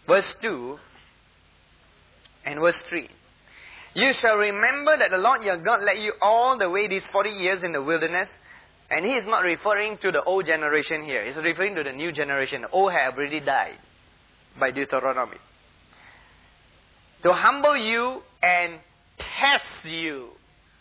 verse 2 and verse 3. You shall remember that the Lord your God led you all the way these 40 years in the wilderness. And He is not referring to the old generation here. He's referring to the new generation. The old have already died by Deuteronomy. To humble you and test you.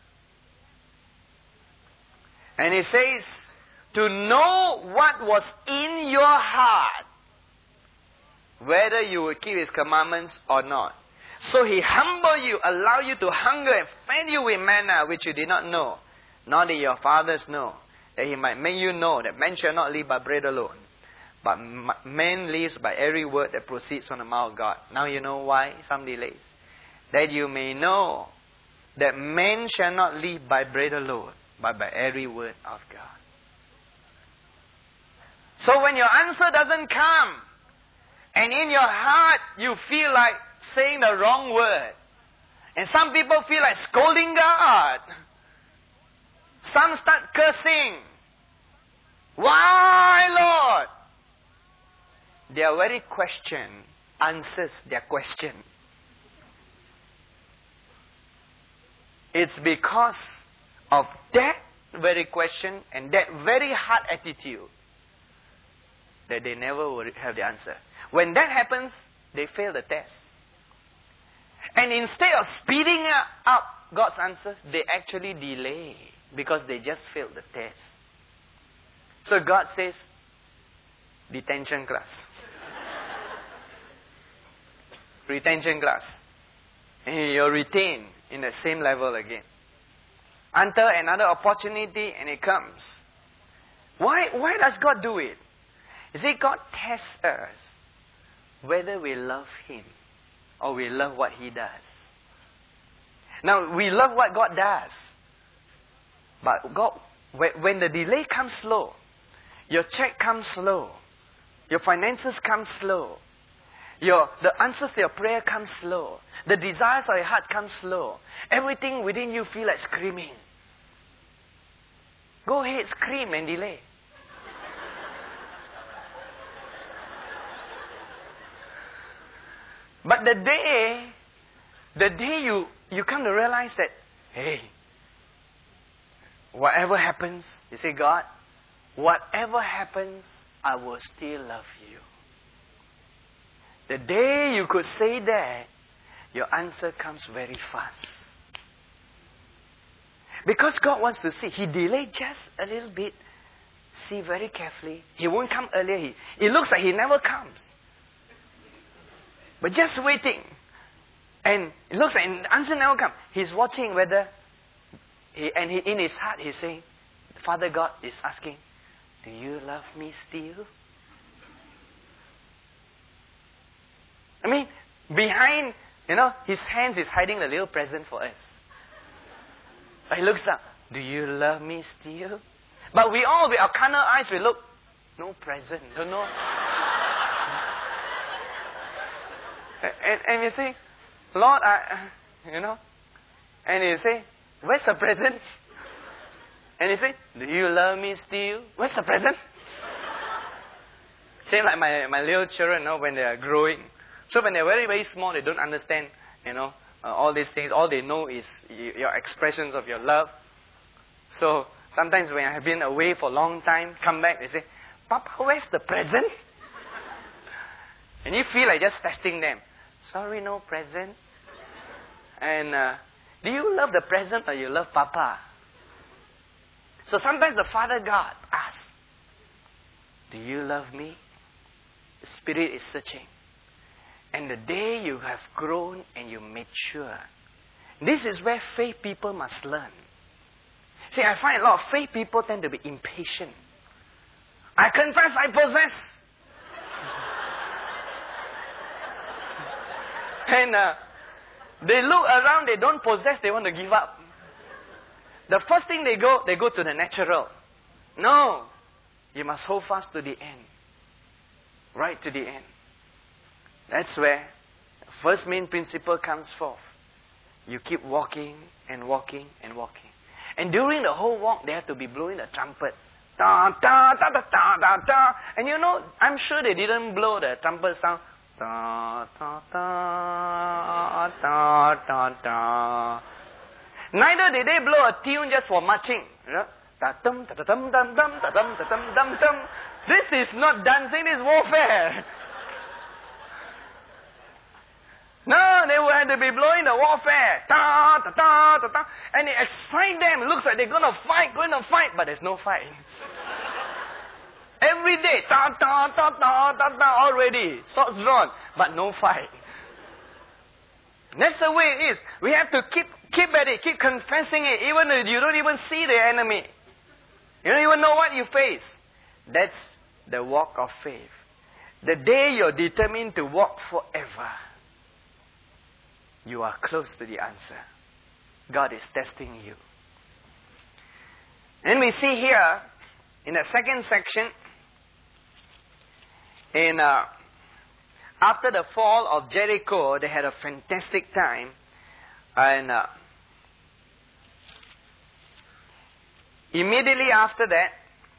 And it says, to know what was in your heart, whether you would keep His commandments or not. So He humbled you, allowed you to hunger and fed you with manna, which you did not know, nor did your fathers know, that He might make you know that man shall not live by bread alone, but man lives by every word that proceeds from the mouth of God. Now you know why some delays. That you may know that man shall not live by bread alone, but by every word of God. So when your answer doesn't come, and in your heart you feel like saying the wrong word, and some people feel like scolding God, some start cursing. Why, Lord? Their very question answers their question. It's because of that very question and that very hard attitude that they never will have the answer. When that happens, they fail the test. And instead of speeding up God's answers, they actually delay because they just failed the test. So God says, detention class. Retention class. And you're retained in the same level again. Until another opportunity and it comes. Why does God do it? You see, God tests us whether we love Him or we love what He does. Now, we love what God does. But God, when the delay comes slow, your check comes slow, your finances come slow, the answers to your prayer comes slow, the desires of your heart come slow, everything within you feel like screaming. Go ahead, scream and delay. But the day you come to realize that, hey, whatever happens, you say, God, whatever happens, I will still love you. The day you could say that, your answer comes very fast. Because God wants to see. He delayed just a little bit. See very carefully. He won't come earlier. It looks like He never comes. But just waiting. And it looks like the answer never comes. He's watching whether, in his heart he's saying, Father God is asking, do you love me still? I mean, behind, His hands is hiding a little present for us. But He looks up, do you love me still? But we all, with our carnal eyes, we look, no present, don't know. And you say, Lord, and you say, where's the present? And you say, do you love me still? Where's the present? Same like my little children, when they are growing. So when they're very, very small, they don't understand, all these things. All they know is your expressions of your love. So sometimes when I have been away for a long time, come back, they say, Papa, where's the present? And you feel like just testing them. Sorry, no present. And do you love the present or you love Papa? So sometimes the Father God asks, do you love me? The Spirit is searching. And the day you have grown and you mature, this is where faith people must learn. See, I find a lot of faith people tend to be impatient. I confess I possess. And they look around, they don't possess, they want to give up. The first thing they go to the natural. No, you must hold fast to the end. Right to the end. That's where the first main principle comes forth. You keep walking and walking and walking. And during the whole walk, they have to be blowing the trumpet. Da, da, da, da, da, da, da. And I'm sure they didn't blow the trumpet sound Ta, ta, ta, ta, ta, ta. Neither did they blow a tune just for marching. Ta-tum, ta-ta-tum, dum-dum, ta-tum, ta-tum, dum-dum. This is not dancing, this is warfare. No, they will have to be blowing the warfare. Ta, ta, ta, ta, ta. And it excites them. It looks like they're going to fight, but there's no fight. Every day, ta, ta, ta, ta, ta, ta, already. Swords drawn, but no fight. That's the way it is. We have to keep at it, keep confessing it, even if you don't even see the enemy. You don't even know what you face. That's the walk of faith. The day you're determined to walk forever, you are close to the answer. God is testing you. And we see here, in the second section, after the fall of Jericho, they had a fantastic time. And immediately after that,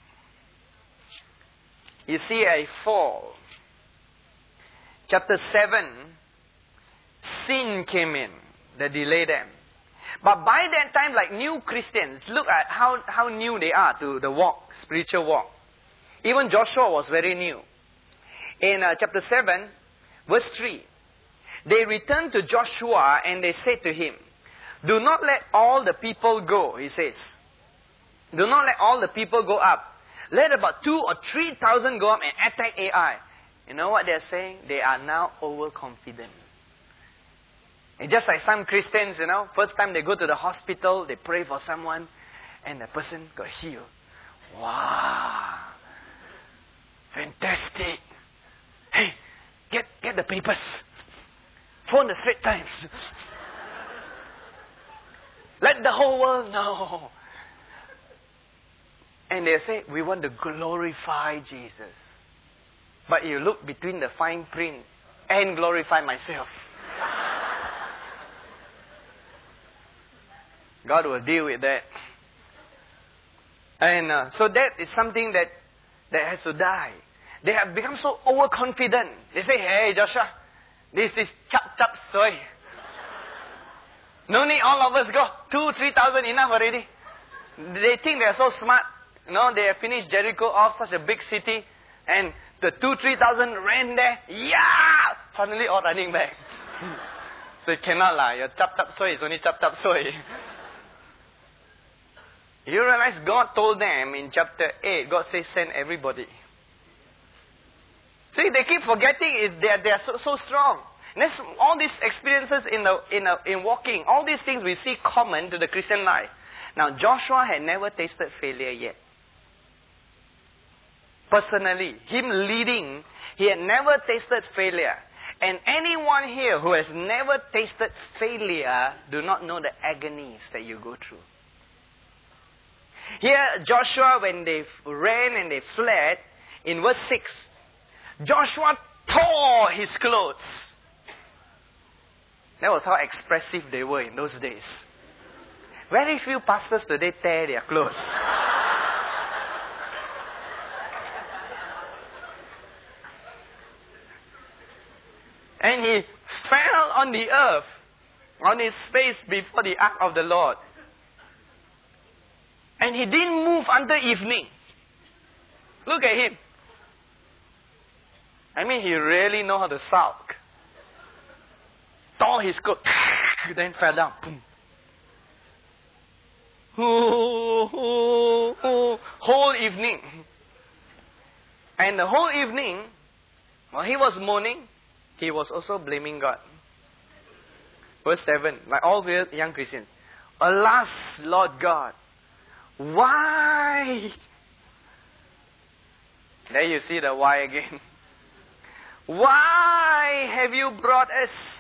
you see a fall. Chapter 7, sin came in that delayed them. But by that time, like new Christians, look at how new they are to the walk, spiritual walk. Even Joshua was very new. In chapter 7, verse 3, they returned to Joshua and they said to him, do not let all the people go, he says. Do not let all the people go up. Let about 2,000 or 3,000 go up and attack Ai. You know what they're saying? They are now overconfident. And just like some Christians, first time they go to the hospital, they pray for someone, and the person got healed. Wow! Fantastic! Hey, get the papers. Phone the Straits Times. Let the whole world know. And they say, we want to glorify Jesus. But you look between the fine print and glorify myself. God will deal with that. And so that is something that has to die. They have become so overconfident. They say, hey Joshua, this is chap soy. No need all of us go. 2,000-3,000 enough already. They think they are so smart. They have finished Jericho off, such a big city. And the 2,000-3,000 ran there. Yeah! Suddenly all running back. So it cannot lie. Your chap soy is only chap soy. You realize God told them in chapter 8, God says send everybody. See, they keep forgetting they are so strong. And that's all these experiences in walking, all these things we see common to the Christian life. Now, Joshua had never tasted failure yet. Personally, him leading, he had never tasted failure. And anyone here who has never tasted failure do not know the agonies that you go through. Here, Joshua, when they ran and they fled, in verse 6, Joshua tore his clothes. That was how expressive they were in those days. Very few pastors today tear their clothes. And he fell on the earth, on his face before the ark of the Lord. And he didn't move until evening. Look at him. I mean, he really knows how to sulk. Tore his coat, then fell down. Boom. Whole evening. And the whole evening, while he was mourning, he was also blaming God. Verse 7, like all the young Christians. Alas, Lord God, why? There you see the why again. Why have you brought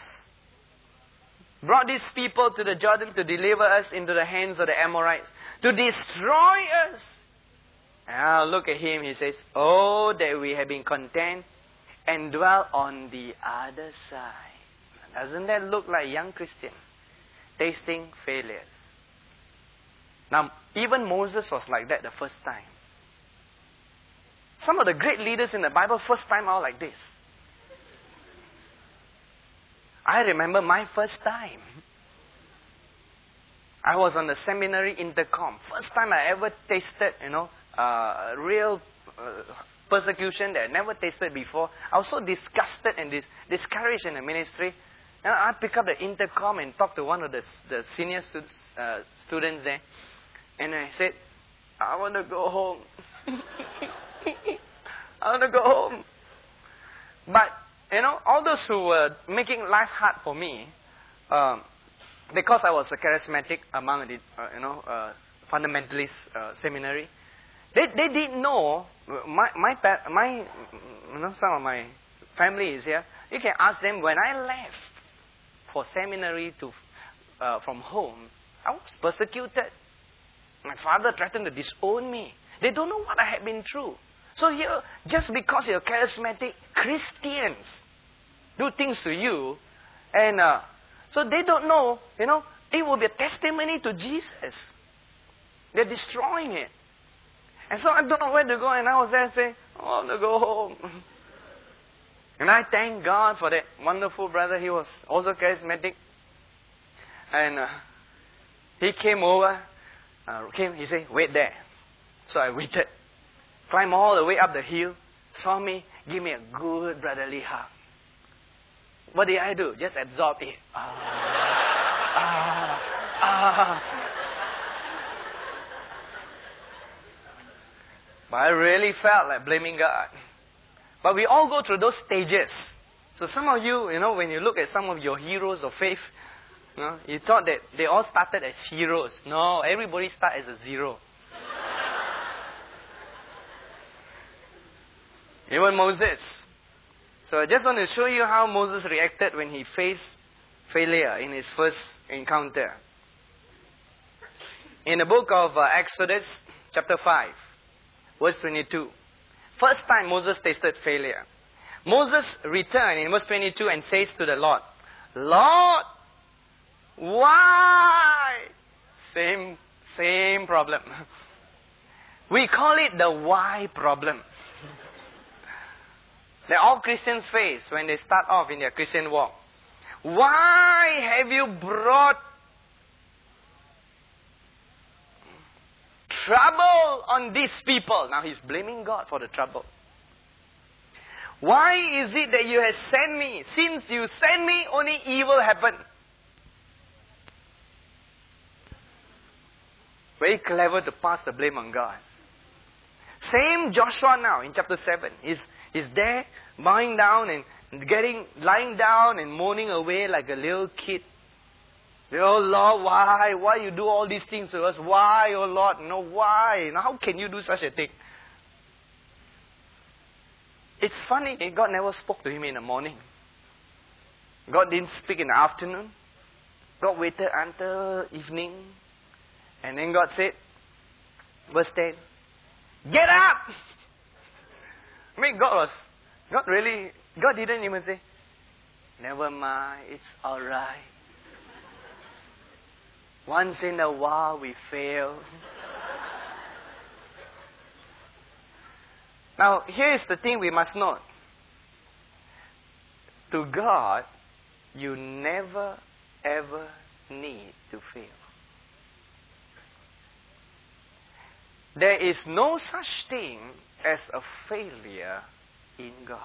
these people to the Jordan to deliver us into the hands of the Amorites, to destroy us? Now look at him, he says, oh, that we have been content and dwell on the other side. Doesn't that look like young Christian tasting failures? Now, even Moses was like that the first time. Some of the great leaders in the Bible, first time out like this. I remember my first time. I was on the seminary intercom. First time I ever tasted, real persecution that I never tasted before. I was so disgusted and discouraged in the ministry. And I picked up the intercom and talked to one of the senior students there. And I said, I want to go home. I want to go home. But, all those who were making life hard for me, because I was a charismatic among the, fundamentalist seminary, they didn't know, some of my family is here. You can ask them, when I left for seminary from home, I was persecuted. My father threatened to disown me. They don't know what I had been through. So here, just because you're charismatic, Christians do things to you, and so they don't know, it will be a testimony to Jesus. They're destroying it. And so I don't know where to go, and I was there saying, I want to go home. And I thank God for that wonderful brother. He was also charismatic. And he came over, he said, wait there. So I waited. Climbed all the way up the hill, saw me, give me a good brotherly hug. What did I do? Just absorb it. But I really felt like blaming God. But we all go through those stages. So some of you, when you look at some of your heroes of faith, you thought that they all started as heroes. No, everybody starts as a zero. Even Moses. So I just want to show you how Moses reacted when he faced failure in his first encounter. In the book of Exodus, chapter 5, verse 22. First time Moses tasted failure. Moses returned in verse 22 and says to the Lord, Lord, why? Same problem. We call it the why problem. That all Christians face when they start off in their Christian walk. Why have you brought trouble on these people? Now he's blaming God for the trouble. Why is it that you have sent me? Since you sent me, only evil happened. Very clever to pass the blame on God. Same Joshua now in chapter 7. He's there, bowing down and lying down and moaning away like a little kid. Oh Lord, why? Why you do all these things to us? Why, oh Lord? No, why? Now, how can you do such a thing? It's funny, God never spoke to him in the morning. God didn't speak in the afternoon. God waited until evening. And then God said, verse 10, get up! I mean, God didn't even say, never mind, it's alright. Once in a while we fail. Now, here's the thing we must note. To God, you never ever need to fail. There is no such thing as a failure in God.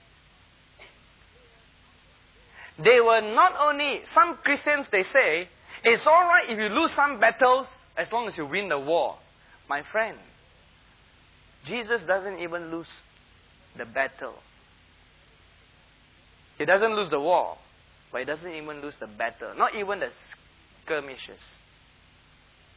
They were not only, some Christians they say, it's alright if you lose some battles as long as you win the war. My friend, Jesus doesn't even lose the battle. He doesn't lose the war, but he doesn't even lose the battle. Not even the skirmishes.